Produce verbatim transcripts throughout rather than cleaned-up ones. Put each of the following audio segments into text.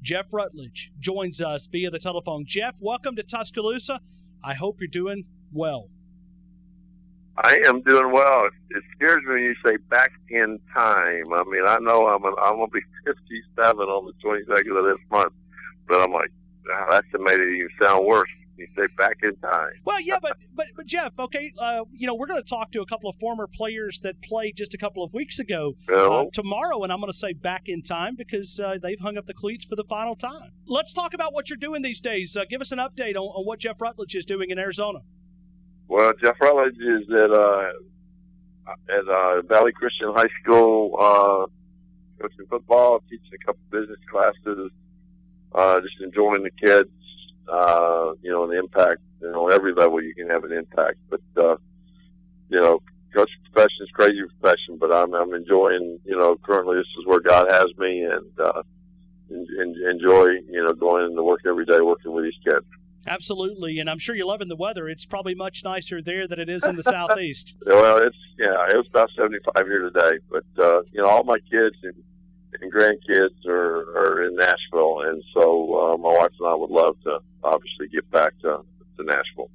Jeff Rutledge joins us via the telephone. Jeff, welcome to Tuscaloosa. I hope you're doing well. I am doing well. It scares me when you say back in time. I mean, I know I'm an, I'm going to be fifty-seven on the twenty-second of this month, but I'm like, wow, that's made it even sound worse. You say back in time. Well, yeah, but but, but Jeff, okay, uh, you know, we're going to talk to a couple of former players that played just a couple of weeks ago uh, tomorrow, and I'm going to say back in time because uh, they've hung up the cleats for the final time. Let's talk about what you're doing these days. Uh, give us an update on, on what Jeff Rutledge is doing in Arizona. Well, Jeff Rutledge is at uh, at uh, Valley Christian High School, uh, coaching football, teaching a couple business classes, uh, just enjoying the kids. Uh, you know, the impact, you know, every level you can have an impact. But, uh, you know, coaching profession is a crazy profession, but I'm, I'm enjoying, you know, currently this is where God has me, and uh, en- en- enjoy, you know, going into work every day working with these kids. Absolutely, and I'm sure you're loving the weather. It's probably much nicer there than it is in the southeast. Well, it's, yeah, it was about seventy-five here today, but, uh, you know, all my kids and, and grandkids are, are in Nashville, and so uh, my wife and I would love to obviously get back to, to Nashville.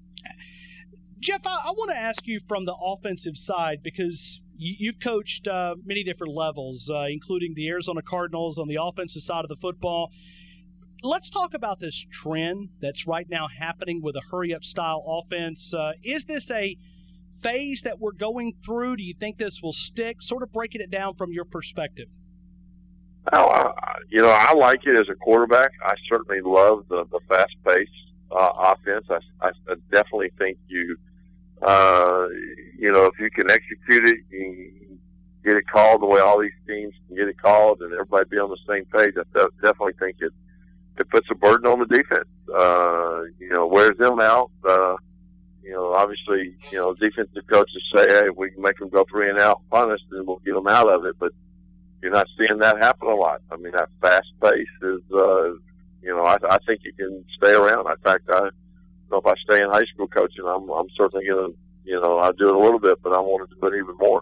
Jeff, I, I want to ask you from the offensive side because you, you've coached uh, many different levels, uh, including the Arizona Cardinals on the offensive side of the football. Let's talk about this trend that's right now happening with a hurry-up style offense. Uh, is this a phase that we're going through? Do you think this will stick? Sort of breaking it down from your perspective. Oh, I, you know, I like it as a quarterback. I certainly love the, the fast-paced uh, offense. I, I definitely think you, uh, you know, if you can execute it, you can get it called the way all these teams can get it called, and everybody be on the same page. I definitely think it it puts a burden on the defense. Uh, you know, wears them out. Uh, you know, obviously, you know, defensive coaches say, hey, we can make them go three and out, punish, and we'll get them out of it, but you're not seeing that happen a lot. I mean, that fast pace is, uh, you know, I, I think you can stay around. In fact, I don't know if I stay in high school coaching, I'm, I'm certainly going to, you know, I do it a little bit, but I want to do it even more.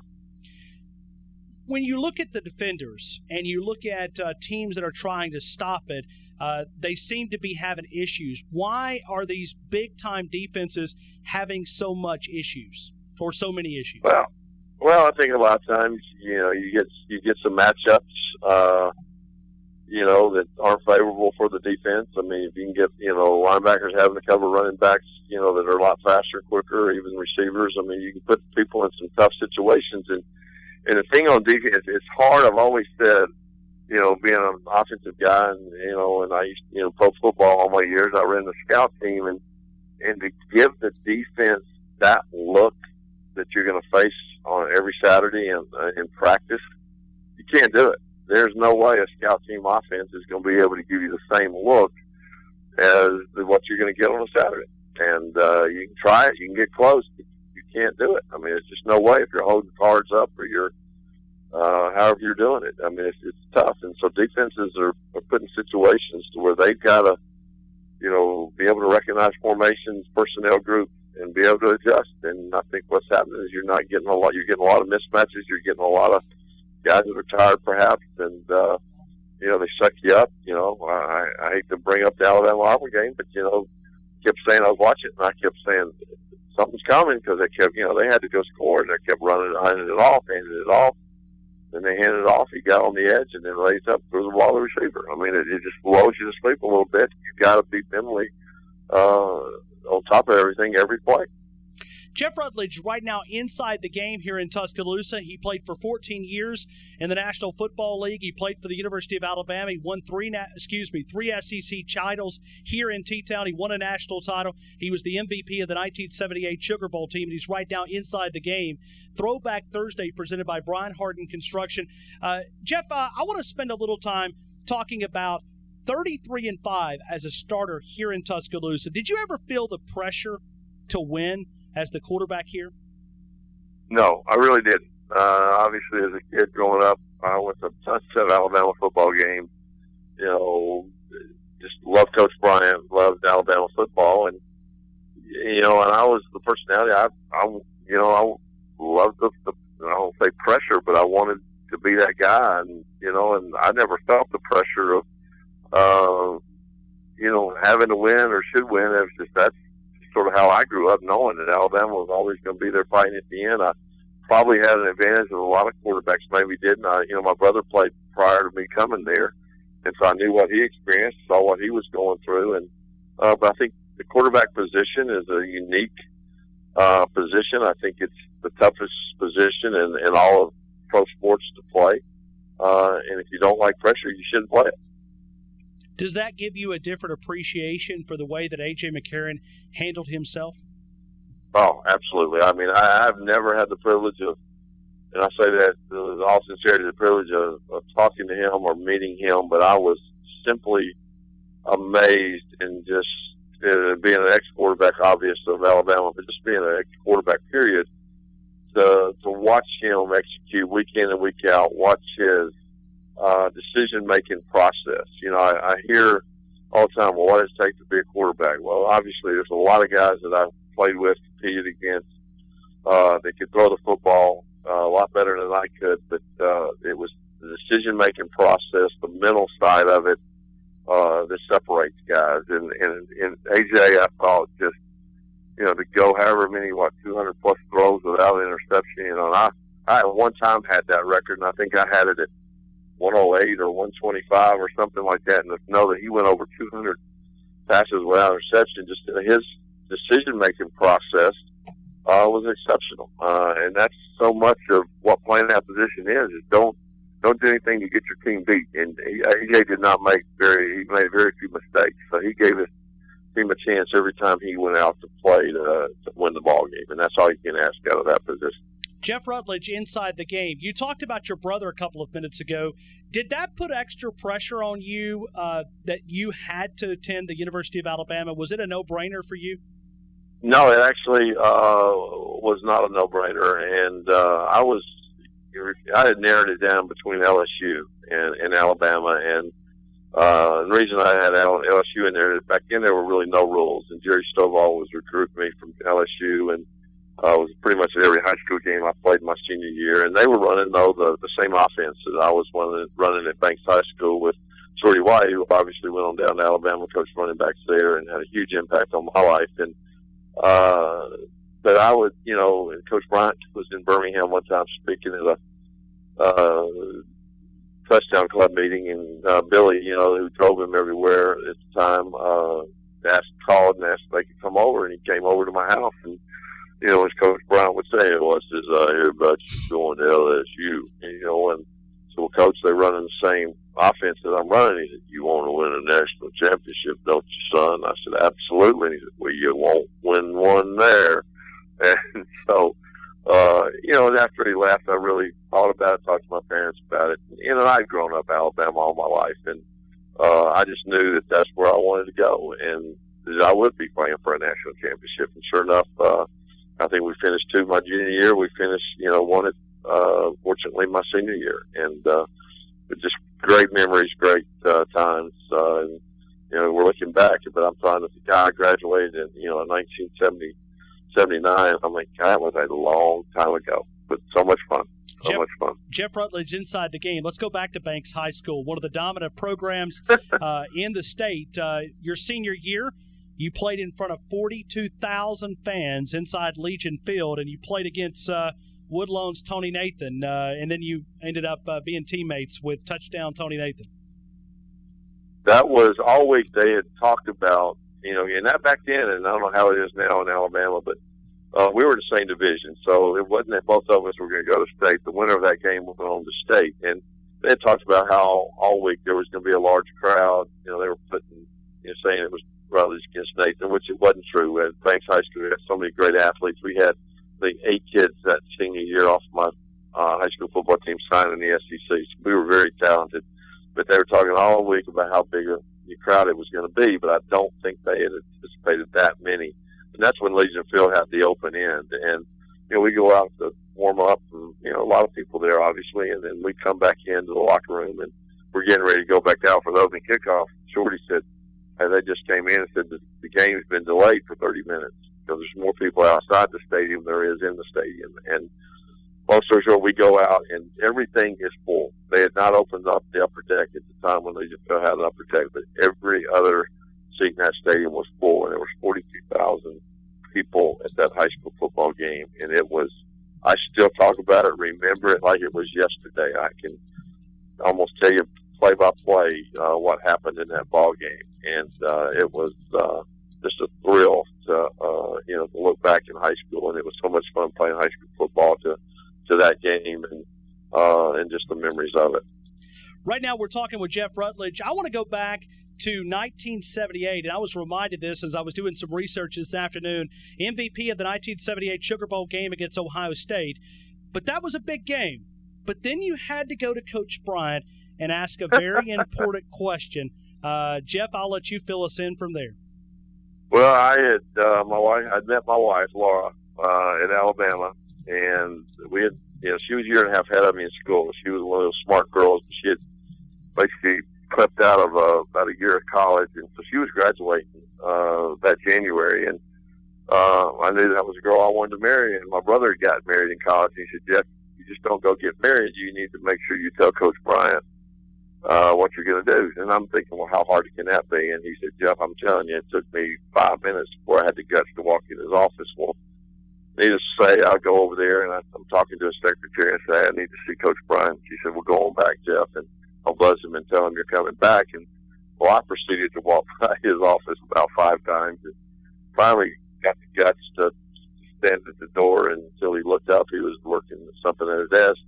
When you look at the defenders and you look at uh, teams that are trying to stop it, uh, they seem to be having issues. Why are these big-time defenses having so much issues or so many issues? Well, Well, I think a lot of times, you know, you get you get some matchups, uh, you know, that aren't favorable for the defense. I mean, if you can get, you know, linebackers having to cover running backs, you know, that are a lot faster, quicker, even receivers. I mean, you can put people in some tough situations. And, and the thing on defense, it's hard. I've always said, you know, being an offensive guy, and, you know, and I used to, you know, pro football all my years, I ran the scout team, and, and to give the defense that look that you're going to face on every Saturday in, uh, in practice, you can't do it. There's no way a scout team offense is going to be able to give you the same look as what you're going to get on a Saturday. And uh, you can try it, you can get close, but you can't do it. I mean, it's just no way if you're holding cards up or you're, uh, however you're doing it. I mean, it's, it's tough. And so defenses are, are put in situations to where they've got to, you know, be able to recognize formations, personnel groups, and be able to adjust. And I think what's happening is you're not getting a lot, you're getting a lot of mismatches, you're getting a lot of guys that are tired perhaps, and, uh, you know, they suck you up. You know, I, I hate to bring up the Alabama Auburn game, but, you know, kept saying I was watching it, and I kept saying something's coming because they kept, you know, they had to go score, and they kept running, handing it off, handing it off. Then they handed it off, he got on the edge, and then raised up, threw the ball to the receiver. I mean, it, it just blows you to sleep a little bit. You've got to be mentally, uh, on top of everything every play. Jeff Rutledge right now inside the game here in Tuscaloosa. He played for fourteen years in the National Football League. He played for the University of Alabama. He won three, excuse me, three S E C titles here in T-Town. He won a national title. He was the M V P of the nineteen seventy-eight Sugar Bowl team, and he's right now inside the game. Throwback Thursday presented by Brian Harden Construction. Uh, Jeff, uh, I want to spend a little time talking about thirty-three and five as a starter here in Tuscaloosa. Did you ever feel the pressure to win as the quarterback here? No, I really didn't. Uh, obviously, as a kid growing up, I went to Sunset Alabama football game. You know, just loved Coach Bryant, loved Alabama football, and you know, and I was the personality. I, I you know, I loved the, the I don't say pressure, but I wanted to be that guy, and you know, and I never felt the pressure of, uh, you know, having to win or should win. It was just that's sort of how I grew up, knowing that Alabama was always going to be there fighting at the end. I probably had an advantage that a lot of quarterbacks maybe didn't. I, you know, my brother played prior to me coming there, and so I knew what he experienced, saw what he was going through. And uh, but I think the quarterback position is a unique uh, position. I think it's the toughest position in, in all of pro sports to play. Uh, and if you don't like pressure, you shouldn't play it. Does that give you a different appreciation for the way that A J. McCarron handled himself? Oh, absolutely. I mean, I, I've never had the privilege of, and I say that with all sincerity, the privilege of, of talking to him or meeting him, but I was simply amazed and just uh, being an ex-quarterback, obvious, of Alabama, but just being an ex-quarterback, period, to, to watch him execute week in and week out, watch his uh, decision-making process. You know, I, I hear all the time, well, what does it take to be a quarterback? Well, obviously, there's a lot of guys that I've played with, competed against, uh, that could throw the football uh, a lot better than I could, but uh, it was the decision-making process, the mental side of it, uh, that separates guys. And, and, and A J, I thought, just, you know, to go however many, what, two hundred plus throws without an interception, you know, and I, I at one time had that record, and I think I had it at one oh eight or one twenty-five or something like that, and to know that he went over two hundred passes without interception, just his decision-making process uh, was exceptional. Uh, and that's so much of what playing that position is, is don't don't do anything to get your team beat. And A J did not make very, he made very few mistakes. So he gave his team a chance every time he went out to play to, to win the ball game. And that's all you can ask out of that position. Jeff Rutledge, inside the game. You talked about your brother a couple of minutes ago. Did that put extra pressure on you uh, that you had to attend the University of Alabama? Was it a no-brainer for you? No, it actually uh, was not a no-brainer. And uh, I was, I had narrowed it down between L S U and, and Alabama. And uh, the reason I had L S U in there, back then there were really no rules. And Jerry Stovall was recruiting me from L S U, and Uh, it was pretty much at every high school game I played my senior year. And they were running, though, the, the same offense that I was running, running at Banks High School with Shorty White, who obviously went on down to Alabama, coached running backs there, and had a huge impact on my life. And uh, but I would, you know, and Coach Bryant was in Birmingham one time speaking at a uh, touchdown club meeting, and uh, Billy, you know, who drove him everywhere at the time, uh, asked, called and asked if they could come over, and he came over to my house. And you know, as Coach Brown would say, it was says, uh, everybody's going to L S U. And, you know, and so, well, Coach, they're running the same offense that I'm running. He said, you want to win a national championship, don't you, son? I said, absolutely. And he said, well, you won't win one there. And so, uh, you know, and after he left, I really thought about it, talked to my parents about it. And, you know, I'd grown up Alabama all my life, and uh, I just knew that that's where I wanted to go, and that I would be playing for a national championship. And sure enough, uh, I think we finished two my junior year. We finished, you know, won it, uh, fortunately, my senior year. And, uh, just great memories, great, uh, times. Uh, and, you know, we're looking back, but I'm trying to think, I graduated in, you know, in nineteen seventy, seventy-nine. I'm like, God, that was a long time ago, but so much fun. So Jeff, much fun. Jeff Rutledge, inside the game. Let's go back to Banks High School, one of the dominant programs, uh, in the state. Uh, your senior year, you played in front of forty-two thousand fans inside Legion Field, and you played against uh, Woodlawn's Tony Nathan, uh, and then you ended up uh, being teammates with touchdown Tony Nathan. That was all week they had talked about, you know, and that back then, and I don't know how it is now in Alabama, but uh, we were in the same division, so it wasn't that both of us were going to go to state. The winner of that game went on to state, and they had talked about how all week there was going to be a large crowd. You know, they were putting, you know, saying it was Rutledge against Nathan, which it wasn't true. At Banks High School, we had so many great athletes. We had, I think, eight kids that senior year off my uh, high school football team signed in the S E C. So we were very talented. But they were talking all week about how big a crowd it was going to be, but I don't think they had anticipated that many. And that's when Legion Field had the open end. And, you know, we go out to warm up, and, you know, a lot of people there, obviously, and then we come back into the locker room, and we're getting ready to go back out for the opening kickoff. Shorty said, and they just came in and said the, the game's been delayed for thirty minutes because there's more people outside the stadium than there is in the stadium. And long story short, we go out and everything is full. They had not opened up the upper deck at the time when they just had an upper deck, but every other seat in that stadium was full, and there was forty-two thousand people at that high school football game, and it was, I still talk about it, remember it like it was yesterday. I can almost tell you play by play uh, what happened in that ball game, and uh, it was uh, just a thrill to uh, you know to look back in high school, and it was so much fun playing high school football to to that game and uh, and just the memories of it. Right now, we're talking with Jeff Rutledge. I want to go back to nineteen seventy-eight, and I was reminded this as I was doing some research this afternoon. M V P of the nineteen seventy-eight Sugar Bowl game against Ohio State, but that was a big game. But then you had to go to Coach Bryant and ask a very important question. Uh, Jeff, I'll let you fill us in from there. Well, I had uh, my wife. I'd met my wife, Laura, uh, in Alabama, and we had, you know, she was a year and a half ahead of me in school. She was one of those smart girls. She had basically clipped out of uh, about a year of college, and so she was graduating uh, that January, and uh, I knew that was a girl I wanted to marry. And my brother had gotten married in college. And he said, "Jeff, you just don't go get married. You need to make sure you tell Coach Bryant uh, what you're going to do." And I'm thinking, well, how hard can that be? And he said, "Jeff, I'm telling you, it took me five minutes before I had the guts to walk in his office." Well, needless to say, I go over there, and I, I'm talking to his secretary and say, "I need to see Coach Bryant." She said, "Well, go on back, Jeff, and I'll buzz him and tell him you're coming back." And well, I proceeded to walk by his office about five times, and finally got the guts to stand at the door. And until he looked up, he was working something at his desk.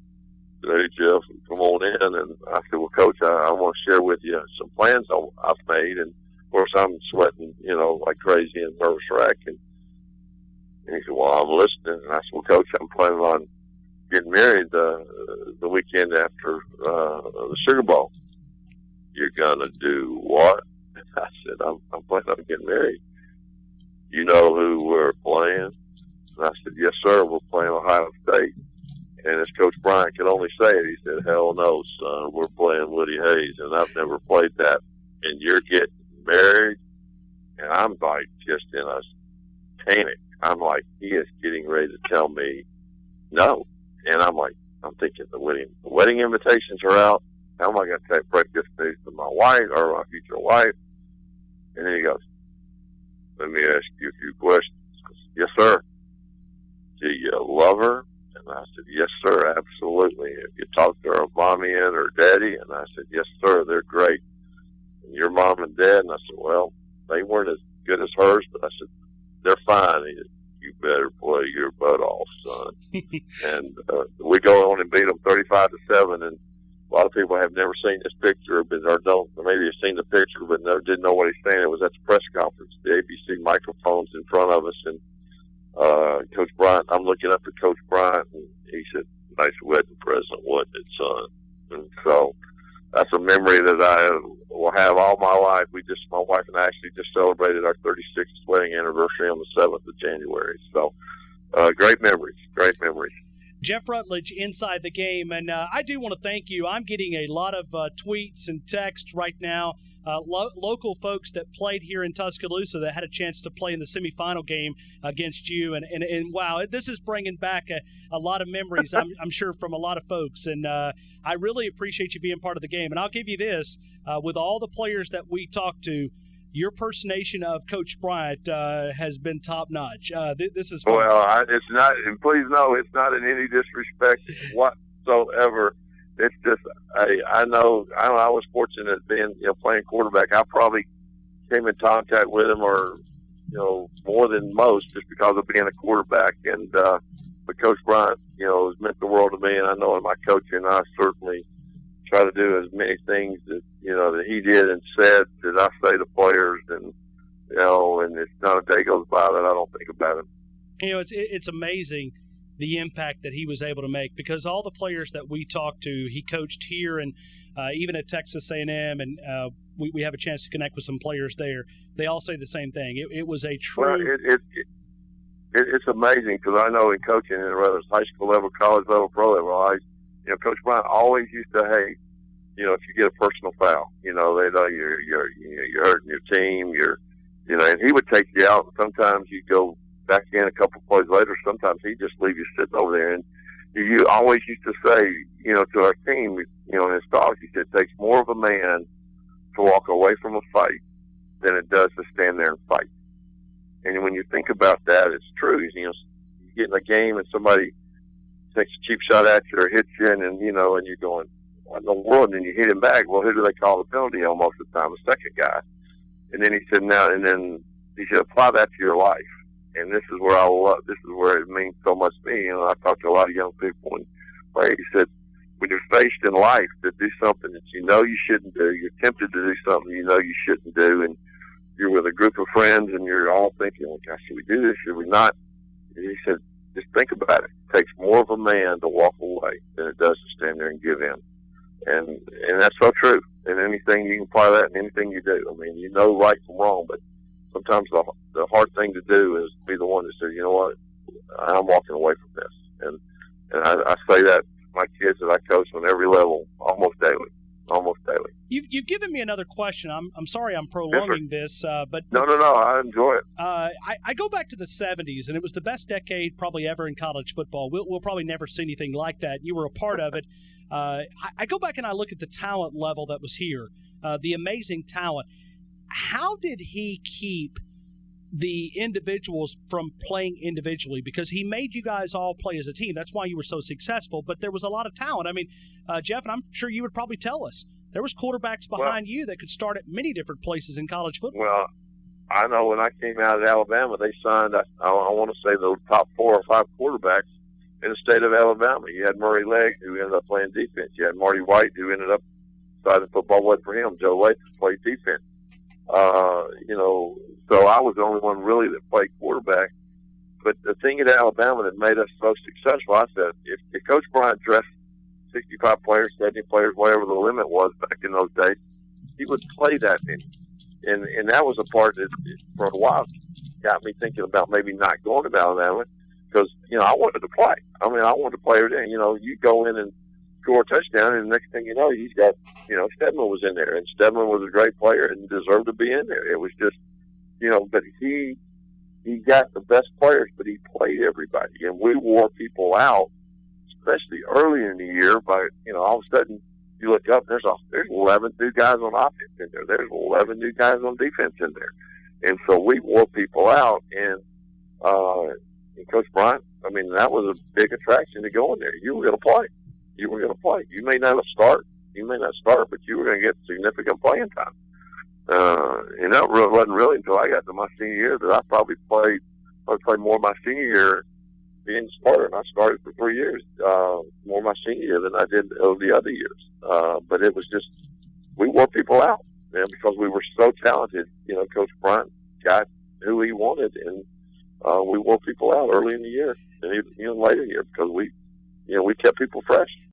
I said, "Hey, Jeff, come on in." And I said, "Well, Coach, I, I want to share with you some plans I've made." And of course, I'm sweating, you know, like crazy and nervous wreck. And, and he said, "Well, I'm listening." And I said, "Well, Coach, I'm planning on getting married the the weekend after uh, the Sugar Bowl." "You're gonna do what?" I said, I'm, I'm planning on getting married." "You know who we're playing?" And I said, "Yes, sir. We're playing Ohio State." And as Coach Bryant could only say it, he said, "Hell no, son. We're playing Woody Hayes, and I've never played that. And you're getting married?" And I'm like just in a panic. I'm like, he is getting ready to tell me no. And I'm like, I'm thinking the wedding, the wedding invitations are out. How am I going to break this news to my wife or my future wife? And then he goes, "Let me ask you a few questions." I said, "Yes, sir." "Do you love her?" And I said, "Yes, sir, absolutely." "Have you talked to her mommy and her daddy?" And I said, "Yes, sir, they're great." "And your mom and dad?" And I said, "Well, they weren't as good as hers, but I said, they're fine." He said, "You better play your butt off, son." And uh, we go on and beat them thirty-five to seven. And a lot of people have never seen this picture, but or don't, or maybe have seen the picture, but never didn't know what he's saying. It was at the press conference, the A B C microphones in front of us, and uh, Coach Bryant. I'm looking up at Coach Bryant, and he said, "Nice wedding present, wasn't it, son?" And so that's a memory that I will have all my life. We just, my wife and I actually just celebrated our thirty-sixth wedding anniversary on the seventh of January. So, uh, great memories, great memories. Jeff Rutledge, Inside the Game, and uh, I do want to thank you. I'm getting a lot of uh, tweets and texts right now, uh, lo- local folks that played here in Tuscaloosa that had a chance to play in the semifinal game against you, and, and, and wow, this is bringing back a, a lot of memories, I'm, I'm sure, from a lot of folks, and uh, I really appreciate you being part of the game. And I'll give you this, uh, with all the players that we talked to, your personation of Coach Bryant uh, has been top-notch. Uh, th- this is fun. Well, I, it's not, and please know, it's not in any disrespect whatsoever. It's just, I, I know, I, I was fortunate being, you know, playing quarterback. I probably came in contact with him, or, you know, more than most, just because of being a quarterback. And, uh, but Coach Bryant, you know, has meant the world to me, and I know in my coaching, I certainly try to do as many things that, you know, that he did and said that I say to players, and, you know, and it's not a day goes by that I don't think about him. You know, it's it's amazing the impact that he was able to make, because all the players that we talked to, he coached here and uh, even at Texas A and M, and uh, we, we have a chance to connect with some players there. They all say the same thing. It, it was a true. Well, it, it, it, it's amazing, because I know in coaching, whether it's high school level, college level, pro level, I, you know, Coach Bryant always used to, hey, you know, if you get a personal foul, you know, they know you're you're you're hurting your team, you're, you know, and he would take you out. And sometimes you go back in a couple of plays later. Sometimes he just leave you sitting over there, and you always used to say, you know, to our team, you know, in his talk, he said, it takes more of a man to walk away from a fight than it does to stand there and fight. And when you think about that, it's true. You know, you get in a game and somebody takes a cheap shot at you or hits you, and, and you know, and you're going, what in the world? And then you hit him back. Well, who do they call the penalty on most of the time? The second guy. And then he said, now, and then he said, apply that to your life. And this is where I love, this is where it means so much to me. You know, I talk to a lot of young people, and like he said, when you're faced in life to do something that you know you shouldn't do, you're tempted to do something you know you shouldn't do, and you're with a group of friends and you're all thinking, well, gosh, should we do this? Should we not? And he said, just think about it. It takes more of a man to walk away than it does to stand there and give in. And and that's so true. And anything, you can apply that in anything you do. I mean, you know right from wrong, but sometimes the the hard thing to do is be the one that says, you know what, I'm walking away from this. And and I, I say that to my kids that I coach on every level almost daily. Almost daily. You've, you've given me another question. I'm I'm sorry I'm prolonging this, uh, but no, no, no. I enjoy it. Uh, I, I go back to the seventies, and it was the best decade probably ever in college football. We'll, we'll probably never see anything like that. You were a part of it. Uh, I, I go back and I look at the talent level that was here, uh, the amazing talent. How did he keep the individuals from playing individually? Because he made you guys all play as a team. That's why you were so successful. But there was a lot of talent. I mean, uh, Jeff, and I'm sure you would probably tell us, there was quarterbacks behind well, you that could start at many different places in college football. Well, I know when I came out of Alabama, they signed, I, I, I want to say, the top four or five quarterbacks in the state of Alabama. You had Murray Legg, who ended up playing defense. You had Marty White, who ended up deciding football wasn't for him. Joe Latham played defense. Uh, you know, so I was the only one really that played quarterback. But the thing at Alabama that made us so successful, I said, if, if Coach Bryant dressed sixty-five players, seventy players, whatever the limit was back in those days, he would play that many. And and that was a part that, for a while, got me thinking about maybe not going to Alabama because, you know, I wanted to play. I mean, I wanted to play every day. You know, you go in and score a touchdown, and the next thing you know, he's got, you know, Stedman was in there, and Stedman was a great player and deserved to be in there. It was just, you know, but he he got the best players, but he played everybody, and we wore people out, especially early in the year. By, you know, all of a sudden you look up, there's a there's eleven new guys on offense in there. There's eleven new guys on defense in there, and so we wore people out. And uh, and Coach Bryant, I mean, that was a big attraction to go in there. You were going to play. You were going to play. You may not start. You may not start, but you were going to get significant playing time. Uh, and that really wasn't really until I got to my senior year that I probably played. I played more my senior year being a starter, and I started for three years, uh, more my senior year than I did over the other years. Uh, but it was just, we wore people out, man, because we were so talented. You know, Coach Bryant got who he wanted, and uh, we wore people out early in the year and even, even later in the year because we, you know, we kept people fresh.